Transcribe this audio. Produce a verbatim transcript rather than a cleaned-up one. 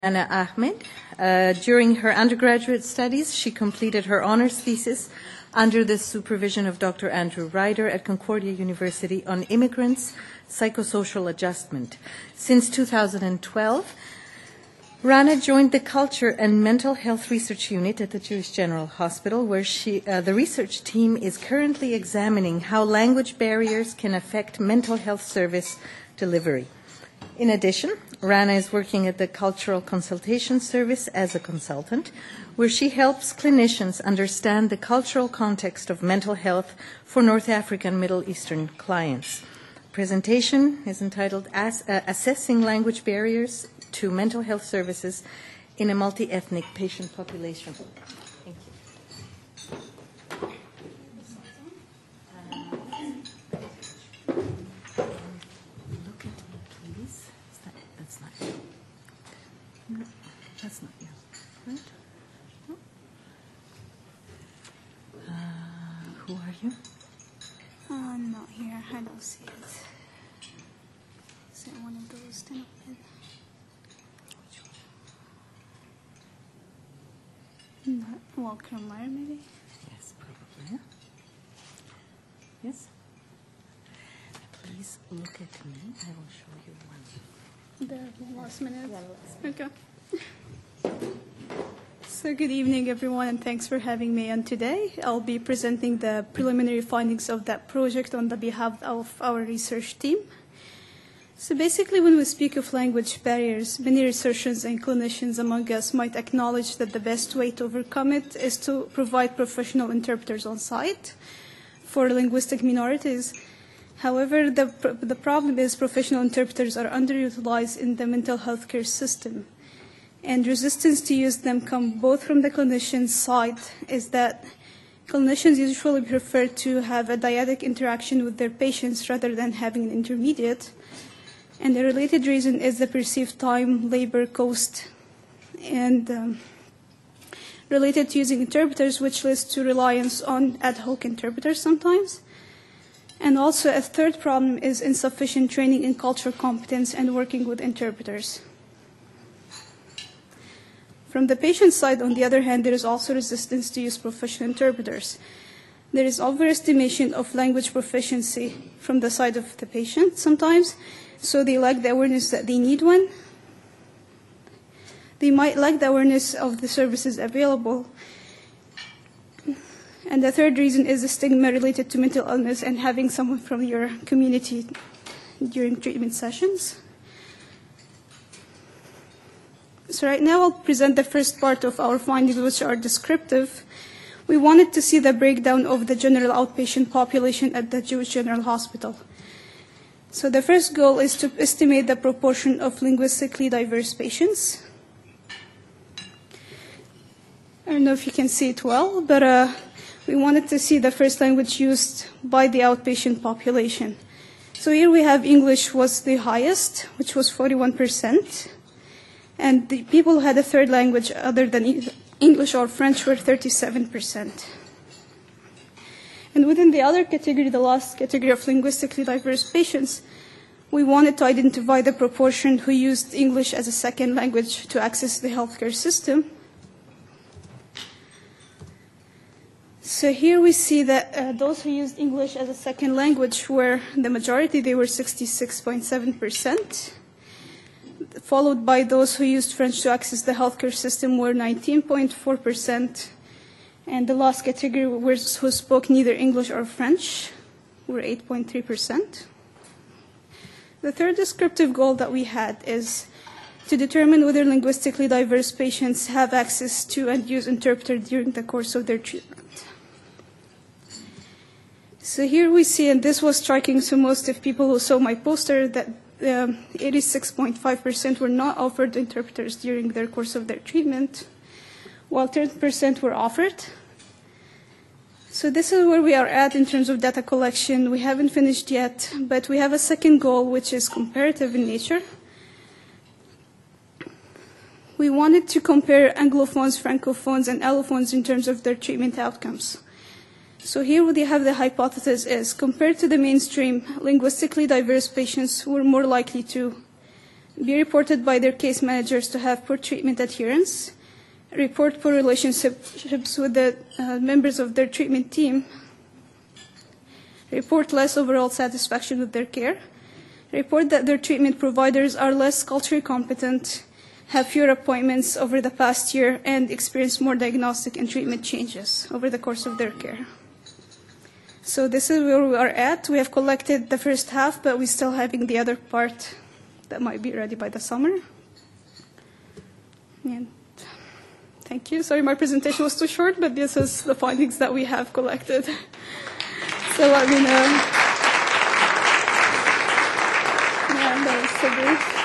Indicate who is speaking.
Speaker 1: Anna Ahmed. Uh, during her undergraduate studies, she completed her honors thesis under the supervision of Doctor Andrew Ryder at Concordia University on immigrants' psychosocial adjustment. Since two thousand twelve, Rana joined the Culture and Mental Health Research Unit at the Jewish General Hospital, where she, uh, the research team is currently examining how language barriers can affect mental health service delivery. In addition, Rana is working at the Cultural Consultation Service as a consultant, where she helps clinicians understand the cultural context of mental health for North African Middle Eastern clients. The presentation is entitled As, uh, Assessing Language Barriers to Mental Health Services in a Multi-Ethnic Patient Population. Thank you. No, that's not you, right? No. Uh, who are you?
Speaker 2: Uh, I'm not here. I don't see it. Is it one of those to open? Not Walker Meyer, maybe?
Speaker 1: Yes, probably. Yes? Please look at me. I will show you one.
Speaker 2: The last minute. Okay. So good evening, everyone, and thanks for having me on today. I'll be presenting the preliminary findings of that project on the behalf of our research team. So basically, when we speak of language barriers, many researchers and clinicians among us might acknowledge that the best way to overcome it is to provide professional interpreters on site for linguistic minorities. However, the, the problem is professional interpreters are underutilized in the mental health care system. And resistance to use them come both from the clinician's side, is that clinicians usually prefer to have a dyadic interaction with their patients rather than having an intermediate. And the related reason is the perceived time, labor, cost, and um, related to using interpreters, which leads to reliance on ad hoc interpreters sometimes. And also a third problem is insufficient training in cultural competence and working with interpreters. From the patient side, on the other hand, there is also resistance to use professional interpreters. There is overestimation of language proficiency from the side of the patient sometimes, so they lack the awareness that they need one. They might lack the awareness of the services available. And the third reason is the stigma related to mental illness and having someone from your community during treatment sessions. So right now I'll present the first part of our findings, which are descriptive. We wanted to see the breakdown of the general outpatient population at the Jewish General Hospital. So the first goal is to estimate the proportion of linguistically diverse patients. I don't know if you can see it well, but uh, we wanted to see the first language used by the outpatient population. So here we have English was the highest, which was forty-one percent. And the people who had a third language other than English or French were thirty-seven percent. And within the other category, the last category of linguistically diverse patients, we wanted to identify the proportion who used English as a second language to access the healthcare system. So here we see that uh, those who used English as a second language were the majority. They were sixty-six point seven percent. Followed by those who used French to access the healthcare system were nineteen point four percent. And the last category was who spoke neither English or French were eight point three percent. The third descriptive goal that we had is to determine whether linguistically diverse patients have access to and use interpreter during the course of their treatment. So here we see, and this was striking to most of people who saw my poster, that um, eighty-six point five percent were not offered interpreters during their course of their treatment, while ten percent were offered. So this is where we are at in terms of data collection. We haven't finished yet, but we have a second goal, which is comparative in nature. We wanted to compare Anglophones, Francophones, and Allophones in terms of their treatment outcomes. So here what they have the hypothesis is, compared to the mainstream, linguistically diverse patients were more likely to be reported by their case managers to have poor treatment adherence, report poor relationships with the uh, members of their treatment team, report less overall satisfaction with their care, report that their treatment providers are less culturally competent, have fewer appointments over the past year, and experience more diagnostic and treatment changes over the course of their care. So this is where we are at. We have collected the first half, but we're still having the other part that might be ready by the summer. And thank you. Sorry, my presentation was too short, but this is the findings that we have collected. So let me know. Yeah, that was so brief.